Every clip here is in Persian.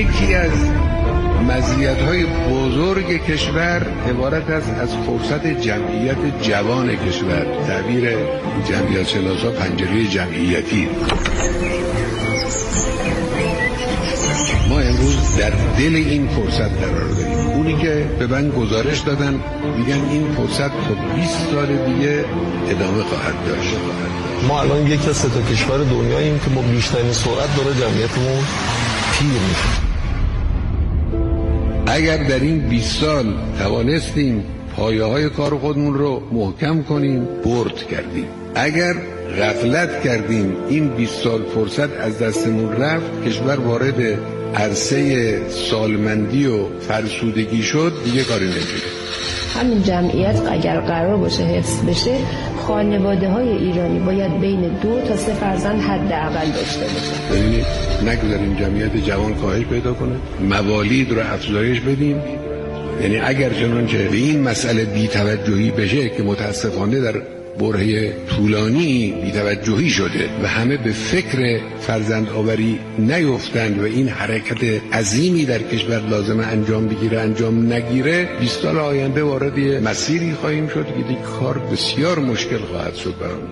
یکی از مزیت‌های بزرگ کشور عبارت است از فرصت جمعیت جوان کشور. تعبیر جمعیت شناسا پنجره جمعیتی. ما امروز در دل این فرصت قرار داریم. اونی که به من گزارش دادن میگن این فرصت تا 20 سال دیگه ادامه خواهد داشت. ما الان یکی از 3 تا کشور دنیاییم که با بیشترین سرعت داره جمعیتمون پیر میشه. اگر در این 20 سال توانستیم پایه‌های کار خودمون رو محکم کنیم، برد کردیم. اگر غفلت کردیم این 20 سال فرصت از دستمون رفت، کشور وارد عرصه سالمندی و فرسودگی شد، دیگه کاری نمیشه. همین جمعیت اگر قرار باشه حفظ بشه، خانواده‌های ایرانی باید بین 2 تا 3 فرزند حداقل داشته باشه. یعنی نگذاریم جمعیت جوان کاهش پیدا کنه، موالید رو افزایش بدیم. یعنی اگر چنانچه به این مسئله بی‌توجهی بشه که متاسفانه در برهه طولانی بی‌توجهی شده و همه به فکر فرزند آوری نیفتند و این حرکت عظیمی در کشور لازمه انجام بگیره انجام نگیره، 20 سال آینده وارد مسیری خواهیم شد که دیگه کار بسیار مشکل خواهد شد برامون.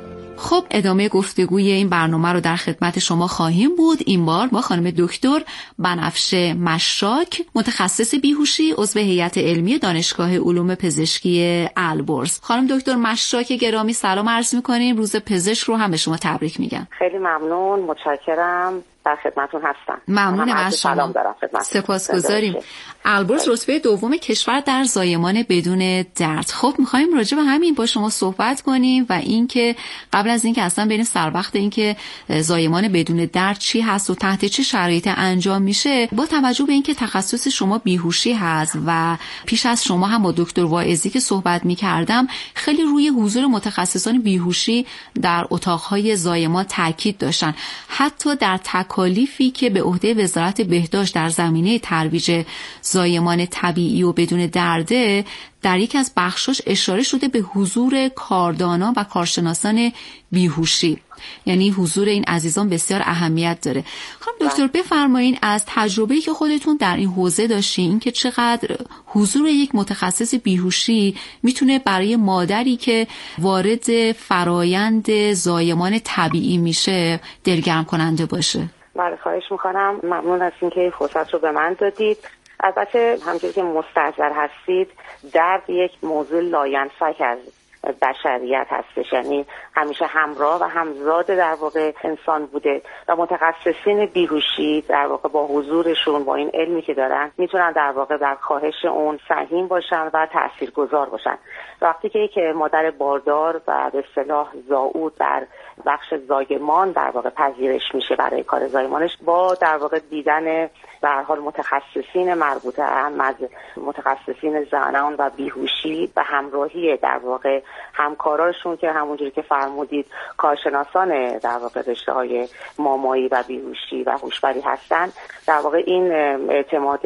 خب ادامه گفتگوی این برنامه رو در خدمت شما خواهیم بود. این بار با خانم دکتر بنفشه مشاک، متخصص بیهوشی، عضو هیئت علمی دانشگاه علوم پزشکی البرز. خانم دکتر مشاک گرامی سلام عرض می‌کنیم. روز پزشک رو هم به شما تبریک میگم. خیلی ممنون، متشکرم. در خدمتون هستم. ممنونم از شما. سپاسگزاریم. البرز رتبه دوم کشور در زایمان بدون درد. خب می‌خوایم راجع به همین با شما صحبت کنیم و اینکه قبل از اینکه اصلا بریم سر وقت اینکه زایمان بدون درد چی هست و تحت چه شرایطی انجام میشه، با توجه به اینکه تخصص شما بیهوشی هست و پیش از شما هم با دکتر واعظی که صحبت می‌کردم خیلی روی حضور متخصصان بیهوشی در اتاق‌های زایمان تاکید داشتن. حتی در تکالیفی که به عهده وزارت بهداشت در زمینه ترویج زایمان طبیعی و بدون درده، در یک از بخشاش اشاره شده به حضور کاردانان و کارشناسان بیهوشی. یعنی حضور این عزیزان بسیار اهمیت داره. خانم دکتر بفرمایین از تجربه‌ای که خودتون در این حوزه داشتین که چقدر حضور یک متخصص بیهوشی میتونه برای مادری که وارد فرایند زایمان طبیعی میشه دلگرم کننده باشه. بله، خواهش میکنم. ممنون از اینکه این فرصت رو به من دادید. البته همونجوری که مستحضر هستید، درد یک موضوع لاینفک از بشریت هستش، یعنی همیشه همراه و همزاد در واقع انسان بوده و متخصصین بیهوشی در واقع با حضورشون، با این علمی که دارن، میتونن در واقع در کاهش اون سهیم باشن و تاثیرگذار باشن. وقتی که یک مادر باردار و به اصطلاح زائود در بخش زایمان در واقع پذیرش میشه برای کار زایمانش، با در واقع دیدن به هر حال متخصصین مربوطه، هم از متخصصین زنان و بیهوشی و همراهی در واقع همکاراشون که همونجوری که فرمودید کارشناسان در واقع رشته‌های مامایی و بیهوشی و هوشبری هستن، در واقع این اعتماد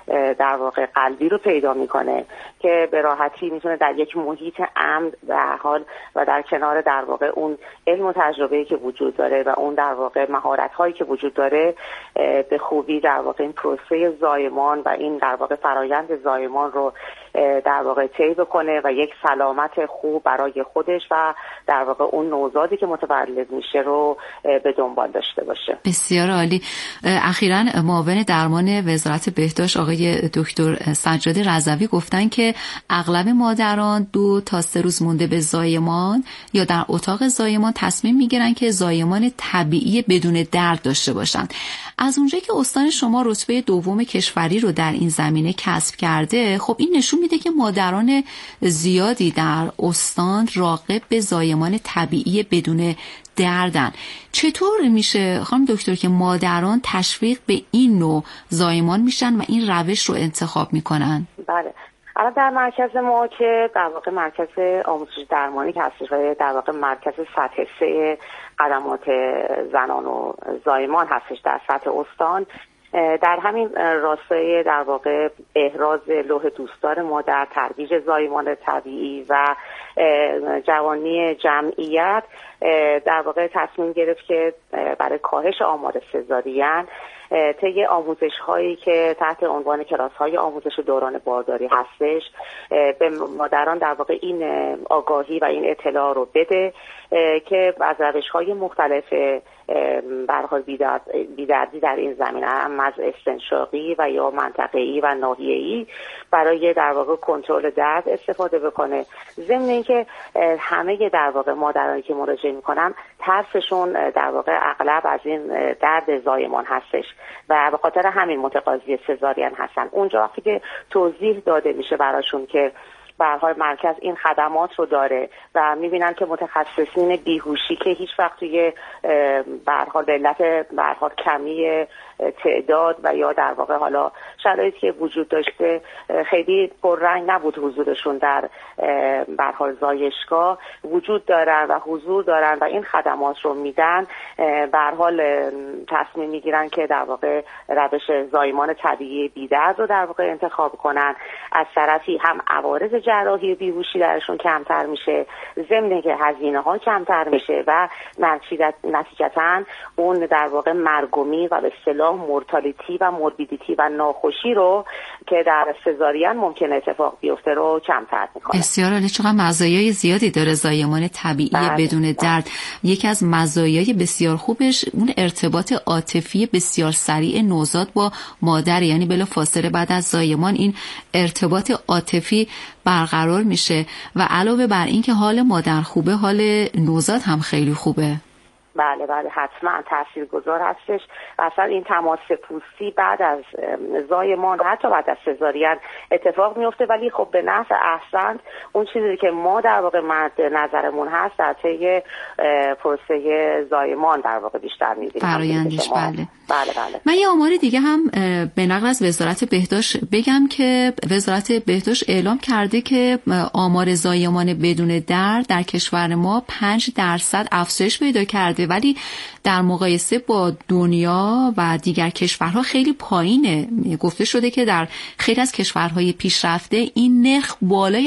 در واقع قلبی رو پیدا میکنه که به راحتی میتونه در یک محیط امن به هر حال و در کنار در واقع اون علم و تجربه‌ای که وجود داره و اون در واقع مهارت‌هایی که وجود داره به خوبی در واقع این پروسه زایمان و این در واقع فرایند زایمان رو در واقع طی بکنه و یک سلامت خوب برای خودش و در واقع اون نوزادی که متولد میشه رو به دنبال داشته باشه. بسیار عالی. اخیراً معاون درمان وزارت بهداشت آقای دکتر سجاد رضوی گفتن که اغلب مادران 2 تا 3 روز مونده به زایمان یا در اتاق زایمان تصمیم میگیرن که زایمان طبیعی بدون درد داشته باشن. از اونجایی که استان شما رتبه دوم کشوری رو در این زمینه کسب کرده، خب این نشون میده که مادران زیادی در استان راغب به زایمان طبیعی بدون دردن. چطور میشه خانم دکتر که مادران تشویق به این نوع زایمان میشن و این روش رو انتخاب میکنن؟ بله، الان در مرکز ما که در واقع مرکز آموزش درمانی که هستش و در واقع مرکز سطح 3 خدمات زنان و زایمان هستش در سطح استان، در همین راستای در واقع احراز لوح دوستدار مادر، ترویج زایمان طبیعی و جوانی جمعیت در واقع تصمیم گرفت که برای کاهش آمار سزارین طی آموزش هایی که تحت عنوان کلاس های آموزش دوران بارداری هستش به مادران در واقع این آگاهی و این اطلاع رو بده که از روش‌های مختلف به هر حال بی‌دردی در این زمینه، هم از استنشاقی و یا منطقه‌ای و ناحیه‌ای برای در واقع کنترل درد استفاده بکنه. ضمن اینکه همه در واقع مادرانی که مراجعه میکنن ترسشون در واقع اغلب از این درد زایمان هستش و به خاطر همین متقاضی سزارین هستن. اونجا وقتی که توضیح داده میشه براشون که به هر حال مرکز این خدمات رو داره و میبینن که متخصصین بیهوشی که هیچ وقت توی به هر حال علت به هر حال کمی تعداد و یا در واقع حالا شرایطی که وجود داشته خیلی پررنگ نبود حضورشون در به هر حال زایشگاه وجود دارن و حضور دارن و این خدمات رو میدن، به هر حال تصمیم میگیرن که در واقع روش زایمان طبیعی بی‌درد رو در واقع انتخاب کنن. از طرفی هم عوارض جراحی بیهوشی درشون کمتر میشه، ضمن که هزینه ها کمتر میشه و نتیجتاً اون در واقع مرگومی و به اصطلاح مورتالیتی و موربیدیتی و ناخوشی رو که در سزارین ممکن اتفاق بیفته رو کمتر میکنه. بسیار عالی. چقدر مزایای زیادی داره زایمان طبیعی بدون درد. یکی از مزایای بسیار خوبش اون ارتباط عاطفی بسیار سریع نوزاد با مادر، یعنی بلا فاصله بعد از زایمان این ارتباط عاطفی برقرار میشه و علاوه بر این که حال مادر خوبه، حال نوزاد هم خیلی خوبه. بله حتما تاثیرگذار هستش. اصلا این تماس پوستی بعد از زایمان حتی بعد از سزارین اتفاق میفته، ولی خب به نفع احسن اون چیزی که ما در واقع مد نظرمون هست در طی پروسه زایمان در واقع بیشتر می‌بینیم. فرآیندش بله. بله. من یه آمار دیگه هم به نقل از وزارت بهداشت بگم که وزارت بهداشت اعلام کرده که آمار زایمان بدون درد در کشور ما 5% افزایش پیدا کرده، ولی در مقایسه با دنیا و دیگر کشورها خیلی پایینه. گفته شده که در خیلی از کشورهای پیشرفته این نرخ بالای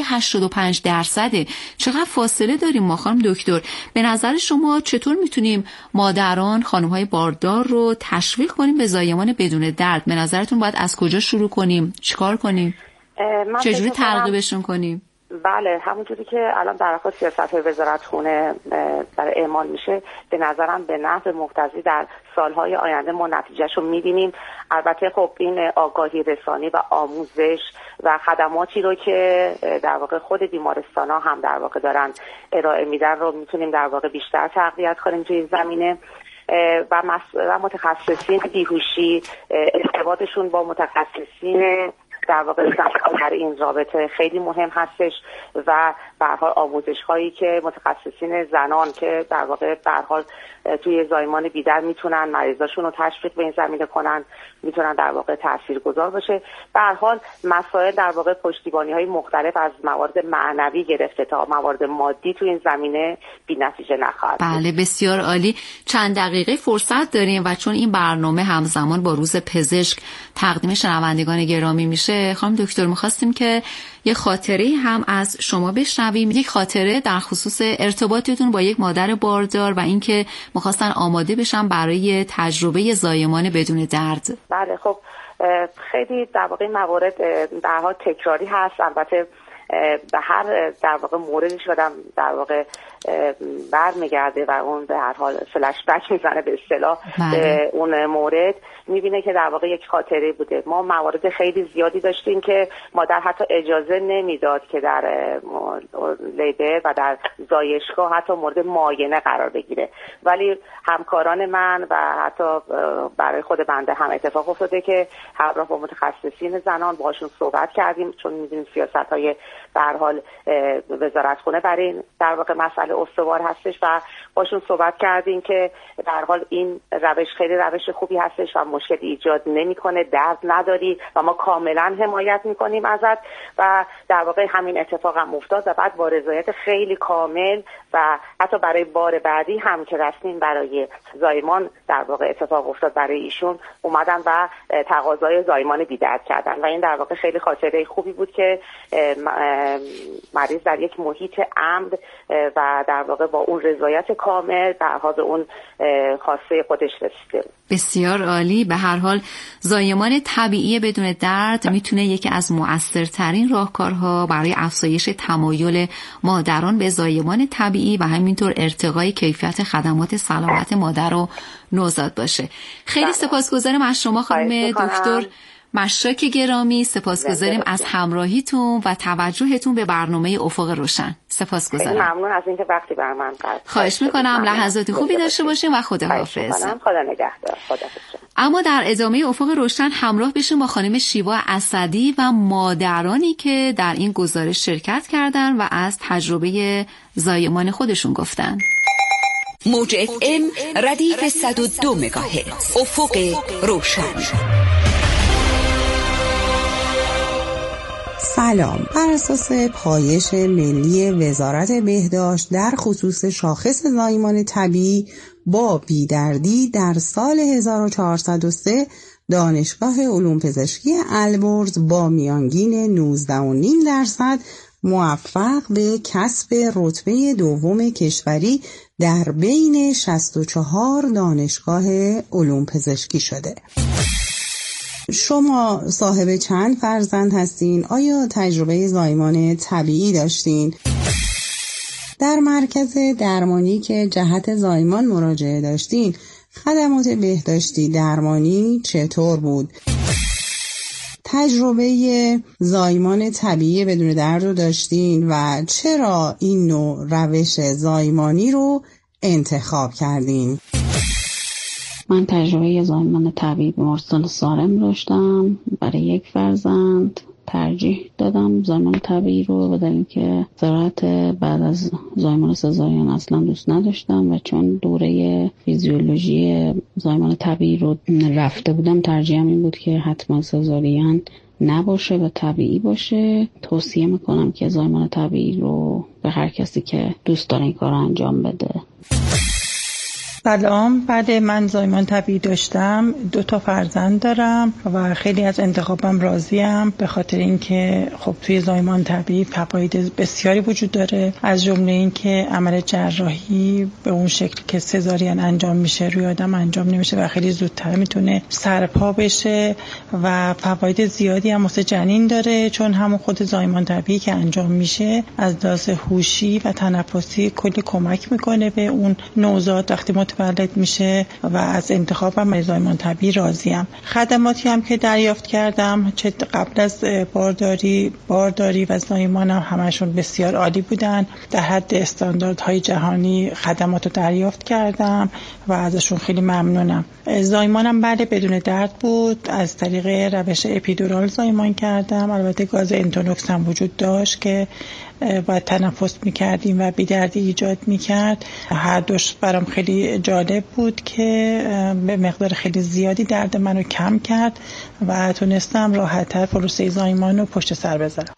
85%. چقدر فاصله داریم ما خانم دکتر؟ به نظر شما چطور میتونیم مادران، خانم‌های باردار رو تشویق کنیم به زایمان بدون درد؟ به نظرتون باید از کجا شروع کنیم؟ چیکار کنیم؟ چجوری ترغیبشون کنیم؟ بله، همونجوری که الان در واقع سیاست وزارتخونه در اعمال میشه، به نظرم به نحو مقتضی در سالهای آینده ما نتیجهشو میبینیم. البته خب این آگاهی رسانی و آموزش و خدماتی رو که در واقع خود بیمارستان‌ها هم در واقع دارن ارائه میدن رو میتونیم در واقع بیشتر تقویت کنیم توی این زمینه و متخصصین بیهوشی ارتباطشون با متخصصین در واقع در این رابطه خیلی مهم هستش و به هر حال آموزش هایی که متخصصین زنان که در واقع به هر حال توی زایمان بی‌درد میتونن مریضاشون رو تشویق به این زمینه کنن، میتونن در واقع تاثیرگذار باشه. به هر حال مسائل در واقع پشتیبانی های مختلف از موارد معنوی گرفته تا موارد مادی توی این زمینه بی‌نتیجه نخواهد. بله، بسیار عالی. چند دقیقه فرصت داریم و چون این برنامه همزمان با روز پزشک تقدیم شنوندگان گرامی میشه، خانم دکتر می‌خواستیم که یه خاطره هم از شما بشنویم، یک خاطره در خصوص ارتباطتون با یک مادر باردار و اینکه می‌خواستن آماده بشن برای تجربه زایمان بدون درد. بله، خب خیلی در واقع موارد در حال تکراری هست. البته به هر در واقع موردی شدم در واقع برمیگرده و اون به هر حال فلش بک میزنه به اصطلاح به اون مورد، میبینه که در واقع یک خاطره بوده. ما موارد خیلی زیادی داشتیم که مادر حتی اجازه نمیداد که در لیبر و در زایشگاه حتی مورد معاینه قرار بگیره، ولی همکاران من و حتی برای خود بنده هم اتفاق افتاده که همراه با متخصصین زنان باشون صحبت کردیم، چون میدونیم سیاست‌های به هر حال وزارتخونه برای این در واقع مسئله استوار هستش و باشون صحبت کردیم که در حال این روش خیلی روش خوبی هستش و مشکل ایجاد نمیکنه، درد نداری و ما کاملا حمایت میکنیم ازت و در واقع همین اتفاق هم افتاد و بعد با رضایت خیلی کامل و حتی برای بار بعدی هم که رفتیم برای زایمان در واقع اتفاق افتاد برای ایشون، اومدن و تقاضای زایمان بی‌درد کردن و این در واقع خیلی خاطره خوبی بود که مریض در یک محیط امن و در واقع با اون رضایت کامل به لحاظ اون خواسته خودش رسیده. بسیار عالی. به هر حال زایمان طبیعی بدون درد میتونه یکی از مؤثرترین راهکارها برای افزایش تمایل مادران به زایمان طبیعی و همینطور ارتقای کیفیت خدمات سلامت مادر و نوزاد باشه. خیلی سپاسگزارم از شما خانم دکتر مشرک گرامی. سپاسگزاریم از همراهیتون و توجهتون به برنامه افق روشن. سپاسگزارم. خیلی ممنون از اینکه وقتی بر من قرار. خواهش میکنم. لحظات خوبی داشته باشیم و خداحافظ. خدا نگهدار. خداحافظ. اما در ادامه افق روشن همراه بشیم با خانم شیوا اسدی و مادرانی که در این گزارش شرکت کردن و از تجربه زایمان خودشون گفتن. موج FM ردیف 102 مگاهرتز. افق روشن. سلام. بر اساس پایش ملی وزارت بهداشت در خصوص شاخص زایمان طبیعی با بیدردی در سال 1403 دانشگاه علوم پزشکی البرز با میانگین 19.5% موفق به کسب رتبه دوم کشوری در بین 64 دانشگاه علوم پزشکی شده. شما صاحب چند فرزند هستین؟ آیا تجربه زایمان طبیعی داشتین؟ در مرکز درمانی که جهت زایمان مراجعه داشتین، خدمات بهداشتی درمانی چطور بود؟ تجربه زایمان طبیعی بدون درد رو داشتین و چرا این نوع روش زایمانی رو انتخاب کردین؟ من تجربه زایمان طبیعی به مرسل سالم داشتم. برای یک فرزند ترجیح دادم زایمان طبیعی رو، به دلیل که ضرورت بعد از زایمان سزارین اصلا دوست نداشتم و چون دوره فیزیولوژی زایمان طبیعی رو رفته بودم، ترجیحم این بود که حتما سزارین نباشه و طبیعی باشه. توصیه میکنم که زایمان طبیعی رو به هر کسی که دوست داره این کار رو انجام بده. سلام. بعد من زایمان طبیعی داشتم. 2 فرزند دارم و خیلی از انتخابم راضیم، به خاطر اینکه خب توی زایمان طبیعی فواید بسیاری وجود داره، از جمله اینکه عمل جراحی به اون شکل که سزارین انجام میشه روی آدم انجام نمیشه و خیلی زودتر میتونه سرپا بشه و فواید زیادی هم واسه جنین داره، چون همون خود زایمان طبیعی که انجام میشه از لحاظ هوشی و تنفسی کلی کمک میکنه به اون نوزاد وقتی متولد میشه و از انتخابم زایمان طبیعی راضیم. خدماتی هم که دریافت کردم چه قبل از بارداری و زایمانم همشون بسیار عالی بودن. در حد استانداردهای جهانی خدمات رو دریافت کردم و ازشون خیلی ممنونم. زایمانم بعد بدون درد بود. از طریق روش اپیدورال زایمان کردم. البته گاز انتونوکس هم وجود داشت که باید تنفس میکردیم و بیدردی ایجاد میکرد. هر دوش برام خیلی جالب بود که به مقدار خیلی زیادی درد منو کم کرد و تونستم راحت‌تر پروسه زایمان رو پشت سر بذارم.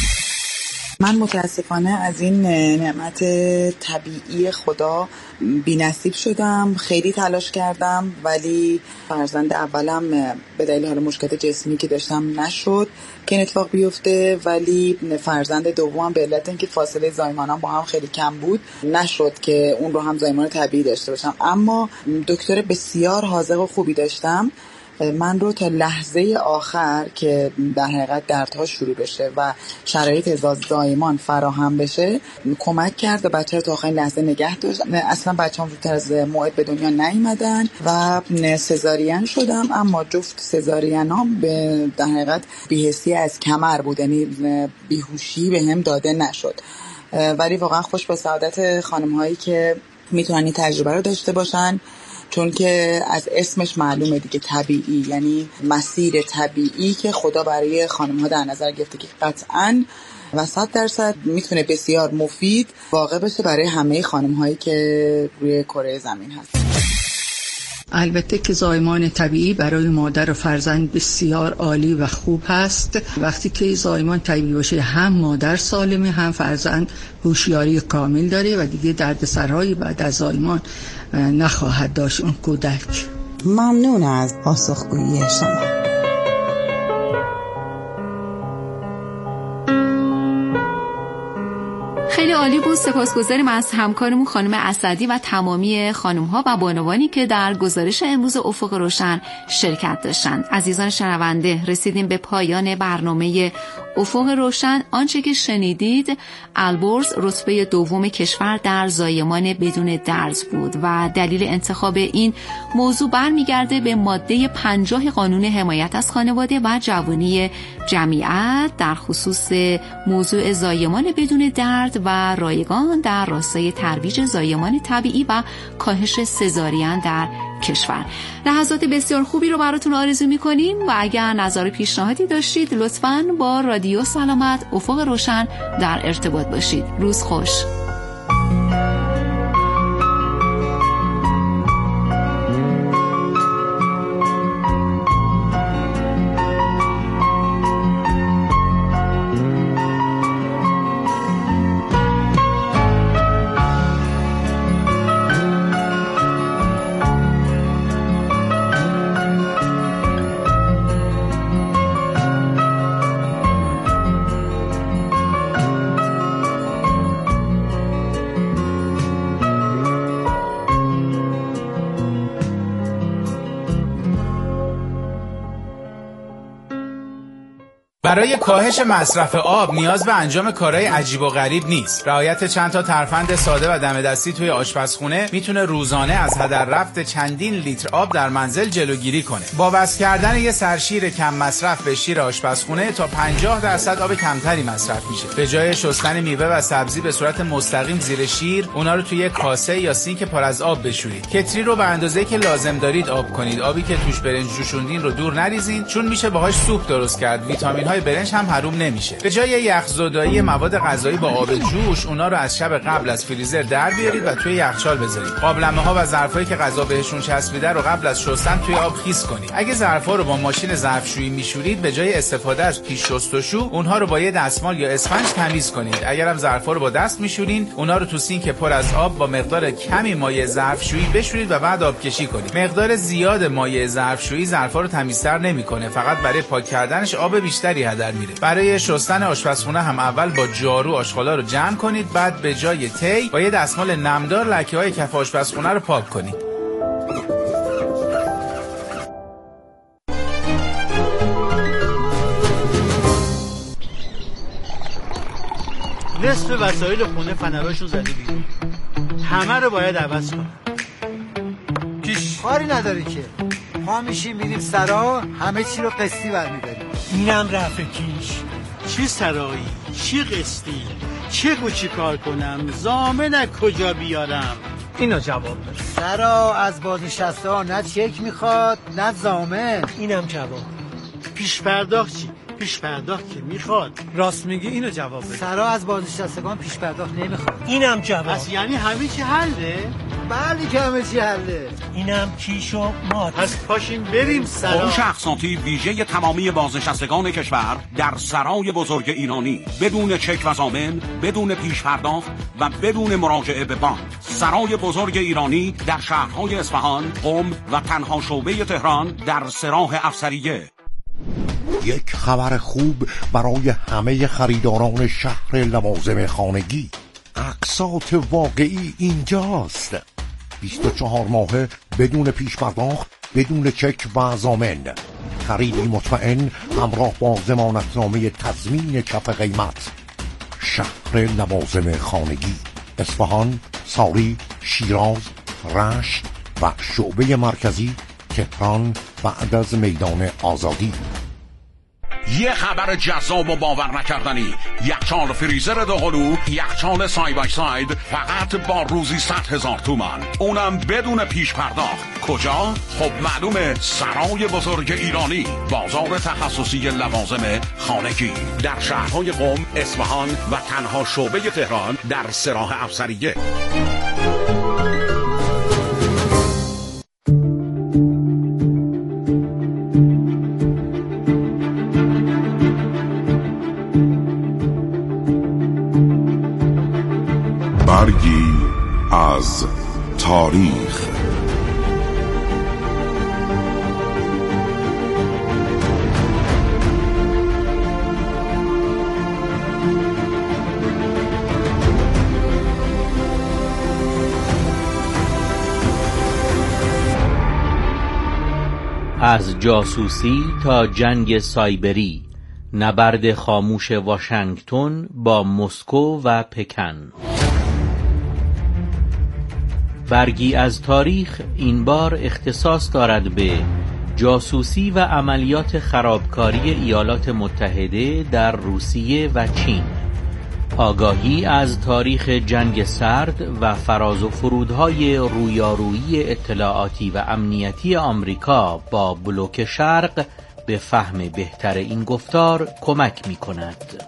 من متاسفانه از این نعمت طبیعی خدا بی‌نصیب شدم. خیلی تلاش کردم ولی فرزند اولم به دلیل حال مشکلات جسمی که داشتم نشد که این اتفاق بیفته، ولی فرزند دومم به علت اینکه فاصله زایمانم با هم خیلی کم بود نشد که اون رو هم زایمان طبیعی داشته باشم. اما دکتر بسیار حاذق و خوبی داشتم. من رو تا لحظه آخر که در حقیقت دردها شروع بشه و شرایط زایمان فراهم بشه کمک کرد و بچه رو تا آخرین لحظه نگه داشت. اصلا بچه‌ام زودتر از موعد به دنیا نیومدن و سزارین شدم، اما جفت سزارین ها به در حقیقت بی‌حسی از کمر بود، یعنی بیهوشی به هم داده نشد. ولی واقعا خوش به سعادت خانم هایی که میتونن این تجربه رو داشته باشن، چون که از اسمش معلومه دیگه، طبیعی، یعنی مسیر طبیعی که خدا برای خانم‌ها در نظر گرفته که قطعاً و 100% میتونه بسیار مفید واقع بشه برای همه خانم‌هایی که روی کره زمین هست. البته که زایمان طبیعی برای مادر و فرزند بسیار عالی و خوب هست. وقتی که زایمان طبیعی باشه هم مادر سالمه هم فرزند هوشیاری کامل داره و دیگه دردسرهایی بعد از زایمان نخواهد داشت اون کودک. ممنون از پاسخگویی شما. خیلی عالی بود. سپاسگزاریم از همکارمون خانم اسدی و تمامی خانم‌ها و بانوانی که در گزارش امروز افق روشن شرکت داشتند. عزیزان شنونده، رسیدیم به پایان برنامه افق روشن. آنچه که شنیدید البرز رتبه دوم کشور در زایمان بدون درز بود و دلیل انتخاب این موضوع برمیگرده به ماده 50 قانون حمایت از خانواده و جوانی جمعیت در خصوص موضوع زایمان بدون درد و رایگان در راستای ترویج زایمان طبیعی و کاهش سزارین در کشور. لحظات بسیار خوبی رو براتون آرزو می‌کنیم و اگر نظر پیشنهادی داشتید لطفاً با رادیو سلامت افق روشن در ارتباط باشید. روز خوش. برای کاهش مصرف آب نیاز به انجام کارهای عجیب و غریب نیست. رعایت چند تا ترفند ساده و دم دستی توی آشپزخونه میتونه روزانه از هدر رفت چندین لیتر آب در منزل جلوگیری کنه. با وصل کردن یه سرشیر کم مصرف به شیر آشپزخونه تا 50% آب کمتری مصرف میشه. به جای شستن میوه و سبزی به صورت مستقیم زیر شیر، اونا رو توی کاسه یا سینک پر از آب بشورید. کتری رو به اندازه‌ای که لازم دارید آب کنید. آبی که توش برنج جوشوندین رو دور نریزین، چون میشه باهاش سوپ درست کرد. ویتامین‌های برنج هم حروم نمیشه. به جای یخزدایی مواد غذایی با آب جوش، اونا رو از شب قبل از فریزر در بیارید و توی یخچال بذارید. قابلمه‌ها و ظرفایی که غذا بهشون چسبیده رو قبل از شستن توی آب خیس کنید. اگه ظرفا رو با ماشین ظرفشویی میشورید، به جای استفاده از پیش شستشو، اونها رو با یه دستمال یا اسفنج تمیز کنید. اگرم ظرفا رو با دست میشورین، اونا رو تو سینک پر از آب با مقدار کمی مایع ظرفشویی بشورید و بعد آبکشی کنید. مقدار زیاد مایع ظرفشویی ظرفا رو تمیزتر نمیکنه، فقط برای پاک کردنش آب بیشتری هدر میره. برای شستن آشپزخونه هم اول با جارو آشغالا رو جمع کنید، بعد به جای تی با یه دستمال نمدار لکه‌های کف آشپزخونه رو پاک کنید. نصف وسایل خونه فنراشون زده بیرون، همه رو باید عوض کنم. پیش کاری نداری که ما میشیم میریم سرا، همه چی رو قسطی برمیداریم. اینم رفع کیش. چی سرایی؟ چی قسطی؟ چه چی کار کنم؟ ضامن کجا بیارم؟ اینو جواب بده. سرا از بازنشسته ها نه چک میخواد نه ضامن. اینم جواب. پیش پرداخت چی؟ پیش پرداخت که میخواد. راست میگی، اینو جواب بده. سرا از بازنشستگان پیش پرداخت نمیخواد. اینم جواب. پس یعنی همه چی حله؟ بله که همه چی حله. اینم کیش و مات. پس پاشین بریم سرا. فروش اقساطی ویژه تمامی بازنشستگان کشور در سرای بزرگ ایرانی، بدون چک و ضامن، بدون پیش پرداخت و بدون مراجعه به بانک. سرای بزرگ ایرانی در شهرهای اصفهان، قم و تنها شعبه تهران در سراح افسریه. یک خبر خوب برای همه خریداران شهر لوازم خانگی. اقساط واقعی اینجاست. 24 ماهه بدون پیش پرداخت، بدون چک و ضامن. خریدی مطمئن همراه با ضمانتنامه تضمین کف قیمت. شهر لوازم خانگی، اصفهان، ساری، شیراز، رشت و شعبه مرکزی تهران بعد از میدان آزادی. یه خبر جذاب و باور نکردنی. یخچال فریزر دوقلو، یخچال سای بای ساید، فقط با روزی 100,000 تومان، اونم بدون پیش پرداخت. کجا؟ خب معلومه، سرای بزرگ ایرانی، بازار تخصصی لوازم خانگی در شهرهای قم، اصفهان و تنها شعبه تهران در سراح افسریه. برگی از تاریخ. از جاسوسی تا جنگ سایبری، نبرد خاموش واشنگتن با مسکو و پکن. برگی از تاریخ این بار اختصاص دارد به جاسوسی و عملیات خرابکاری ایالات متحده در روسیه و چین. آگاهی از تاریخ جنگ سرد و فراز و فرودهای رویارویی اطلاعاتی و امنیتی آمریکا با بلوک شرق به فهم بهتر این گفتار کمک می کند.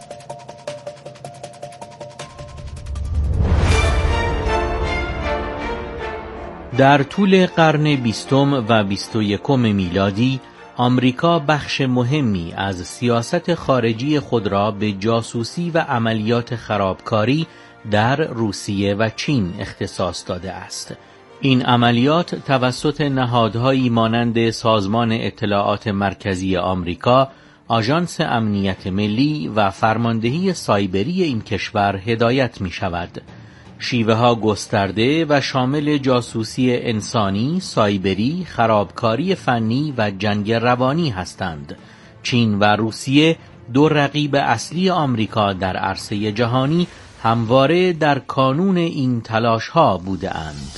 در طول قرن 20 و 21 میلادی آمریکا بخش مهمی از سیاست خارجی خود را به جاسوسی و عملیات خرابکاری در روسیه و چین اختصاص داده است. این عملیات توسط نهادهایی مانند سازمان اطلاعات مرکزی آمریکا، آژانس امنیت ملی و فرماندهی سایبری این کشور هدایت می شود. شیوه ها گسترده و شامل جاسوسی انسانی، سایبری، خرابکاری فنی و جنگ روانی هستند. چین و روسیه دو رقیب اصلی آمریکا در عرصه جهانی همواره در کانون این تلاش ها بوده اند.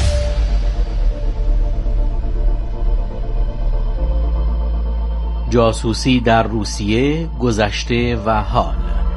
جاسوسی در روسیه، گذشته و حال.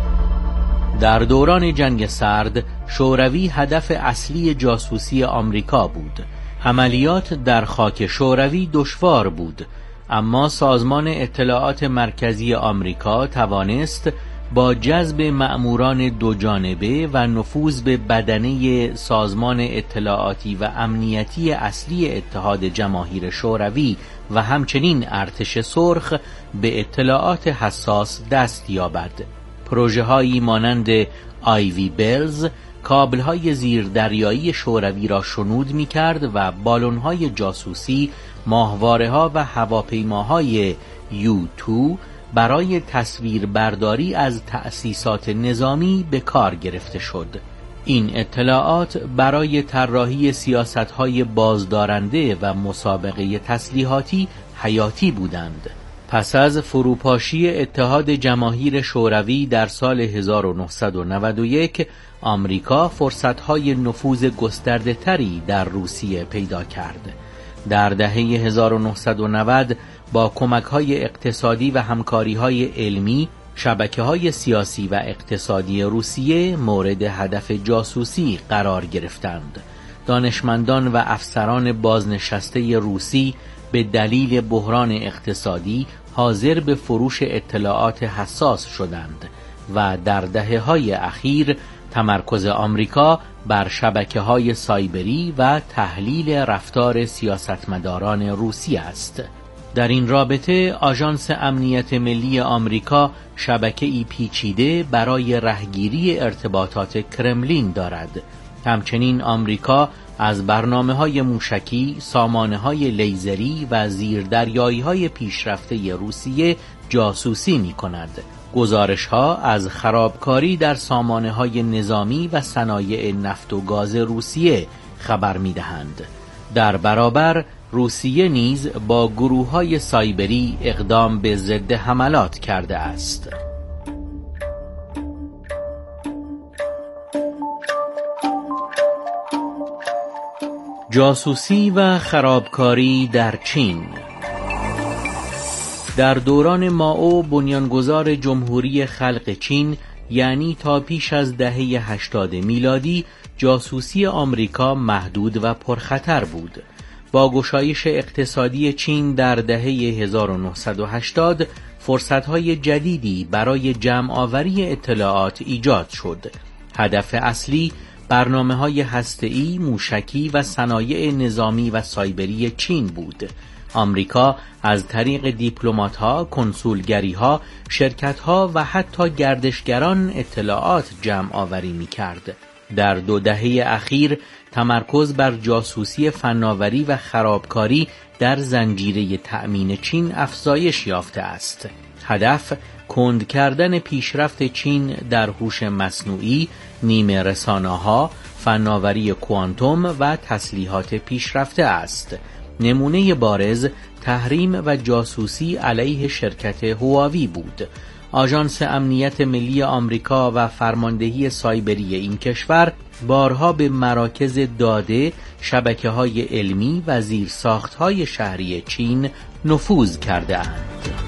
در دوران جنگ سرد، شوروی هدف اصلی جاسوسی آمریکا بود. عملیات در خاک شوروی دشوار بود، اما سازمان اطلاعات مرکزی آمریکا توانست با جذب مأموران دو جانبه و نفوذ به بدنه سازمان اطلاعاتی و امنیتی اصلی اتحاد جماهیر شوروی و همچنین ارتش سرخ به اطلاعات حساس دست یابد. پروژه‌هایی مانند آیوی بلز کابل‌های زیردریایی شوروی را شنود می‌کرد و بالون‌های جاسوسی، ماهواره‌ها و هواپیماهای U-2 برای تصویربرداری از تأسیسات نظامی به کار گرفته شد. این اطلاعات برای طراحی سیاست‌های بازدارنده و مسابقه تسلیحاتی حیاتی بودند. پس از فروپاشی اتحاد جماهیر شوروی در سال 1991 آمریکا فرصت‌های نفوذ گسترده‌تری در روسیه پیدا کرد. در دهه 1990 با کمک‌های اقتصادی و همکاری‌های علمی، شبکه‌های سیاسی و اقتصادی روسیه مورد هدف جاسوسی قرار گرفتند. دانشمندان و افسران بازنشسته روسی به دلیل بحران اقتصادی حاضر به فروش اطلاعات حساس شدند و در دهه‌های اخیر تمرکز آمریکا بر شبکه‌های سایبری و تحلیل رفتار سیاستمداران روسی است. در این رابطه آژانس امنیت ملی آمریکا شبکه‌ای پیچیده برای رهگیری ارتباطات کرملین دارد. همچنین آمریکا از برنامه‌های موشکی، سامانه‌های لیزری و زیردریایی‌های پیشرفته روسیه جاسوسی می‌کند. گزارش‌ها از خرابکاری در سامانه‌های نظامی و صنایع نفت و گاز روسیه خبر می‌دهند. در برابر روسیه نیز با گروه‌های سایبری اقدام به ضد حملات کرده است. جاسوسی و خرابکاری در چین. در دوران مائو بنیانگذار جمهوری خلق چین، یعنی تا پیش از دهه 80 میلادی، جاسوسی آمریکا محدود و پرخطر بود. با گشایش اقتصادی چین در دهه 1980 فرصت‌های جدیدی برای جمع‌آوری اطلاعات ایجاد شد. هدف اصلی برنامه‌های هسته‌ای، موشکی و صنایع نظامی و سایبری چین بود. آمریکا از طریق دیپلمات‌ها، کنسولگری‌ها، شرکت‌ها و حتی گردشگران اطلاعات جمع‌آوری می‌کرد. در 2 دهه اخیر تمرکز بر جاسوسی فناوری و خرابکاری در زنجیره تأمین چین افزایش یافته است. هدف کند کردن پیشرفت چین در هوش مصنوعی، نیمه رسانه‌ها، فناوری کوانتوم و تسلیحات پیشرفته است. نمونه بارز تحریم و جاسوسی علیه شرکت هواوی بود. آژانس امنیت ملی آمریکا و فرماندهی سایبری این کشور بارها به مراکز داده، شبکه‌های علمی و زیرساخت‌های شهری چین نفوذ کرده‌اند.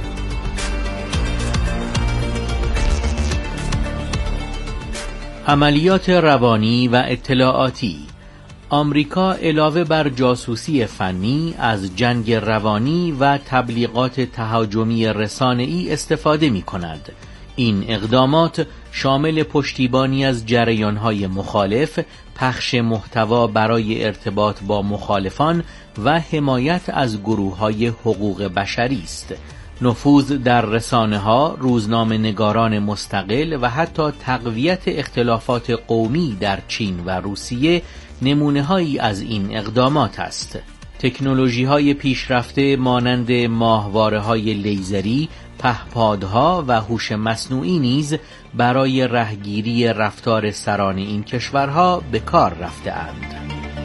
عملیات روانی و اطلاعاتی. آمریکا علاوه بر جاسوسی فنی از جنگ روانی و تبلیغات تهاجمی رسانه‌ای استفاده می‌کند. این اقدامات شامل پشتیبانی از جریان‌های مخالف، پخش محتوا برای ارتباط با مخالفان و حمایت از گروه‌های حقوق بشری است. نفوذ در رسانه‌ها، روزنامه‌نگاران مستقل و حتی تقویت اختلافات قومی در چین و روسیه نمونه‌هایی از این اقدامات است. تکنولوژی‌های پیشرفته مانند ماهواره‌های لیزری، پهپادها و هوش مصنوعی نیز برای رهگیری رفتار سران این کشورها به کار رفته‌اند.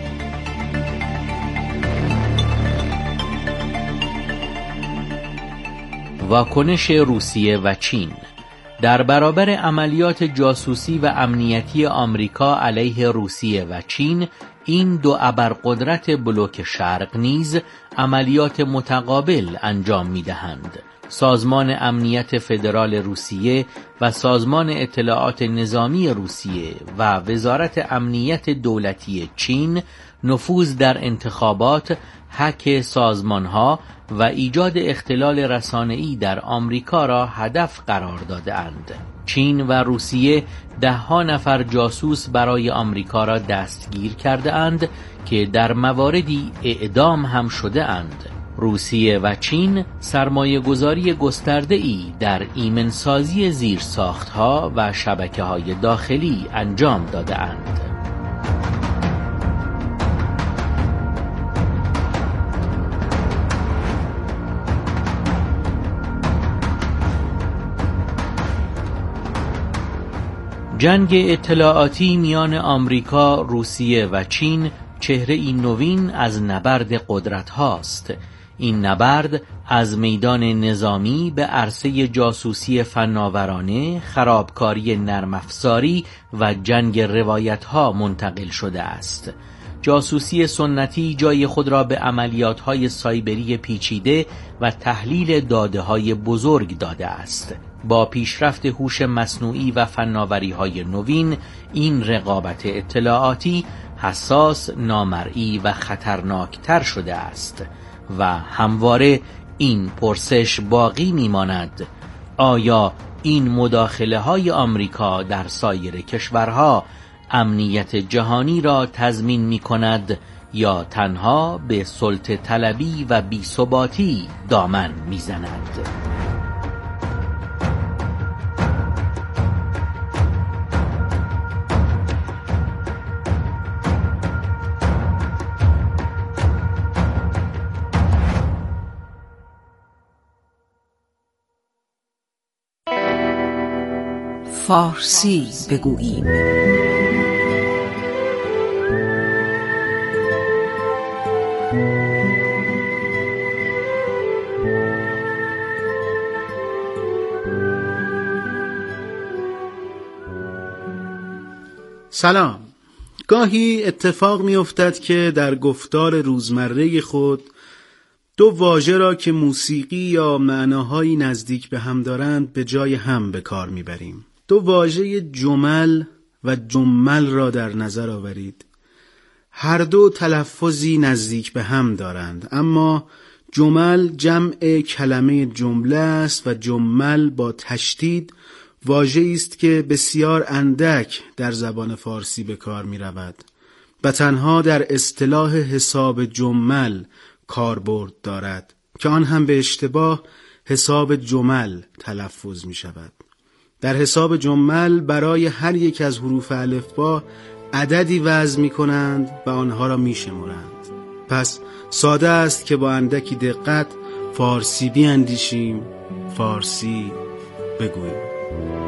واکنش روسیه و چین. در برابر عملیات جاسوسی و امنیتی آمریکا علیه روسیه و چین، این دو ابرقدرت بلوک شرق نیز عملیات متقابل انجام می‌دهند. سازمان امنیت فدرال روسیه و سازمان اطلاعات نظامی روسیه و وزارت امنیت دولتی چین نفوذ در انتخابات، هک سازمانها و ایجاد اختلال رسانه‌ای در آمریکا را هدف قرار داده‌اند. چین و روسیه 10 نفر جاسوس برای آمریکا را دستگیر کرده-اند که در مواردی اعدام هم شده-اند. روسیه و چین سرمایه‌گذاری گسترده‌ای در ایمنسازی زیرساخت‌ها و شبکه‌های داخلی انجام داده‌اند. جنگ اطلاعاتی میان آمریکا، روسیه و چین چهره‌ای نوین از نبرد قدرت هاست. این نبرد از میدان نظامی به عرصه جاسوسی فناورانه، خرابکاری نرم افزاری و جنگ روایت ها منتقل شده است. جاسوسی سنتی جای خود را به عملیات‌های سایبری پیچیده و تحلیل داده‌های بزرگ داده است. با پیشرفت هوش مصنوعی و فناوری‌های نوین، این رقابت اطلاعاتی حساس، نامرئی و خطرناکتر شده است و همواره این پرسش باقی می‌ماند: آیا این مداخله‌های آمریکا در سایر کشورها امنیت جهانی را تضمین می‌کند یا تنها به سلطه طلبی و بی‌ثباتی دامن می‌زند؟ فارسی بگوییم. سلام. گاهی اتفاق می افتد که در گفتار روزمره خود دو واژه را که موسیقی یا معناهایی نزدیک به هم دارند به جای هم به کار می بریم. دو واژه جمل و جمل را در نظر آورید. هر دو تلفظی نزدیک به هم دارند، اما جمل جمع کلمه جمله است و جمل با تشدید واژه‌ای است که بسیار اندک در زبان فارسی به کار می رود و تنها در اصطلاح حساب جمل کاربرد دارد که آن هم به اشتباه حساب جمل تلفظ می شود. در حساب جمل برای هر یک از حروف الفبا عددی وضع می کنند و آنها را می شمارند. پس ساده است که با اندکی دقت فارسی بیاندیشیم، فارسی بگوییم.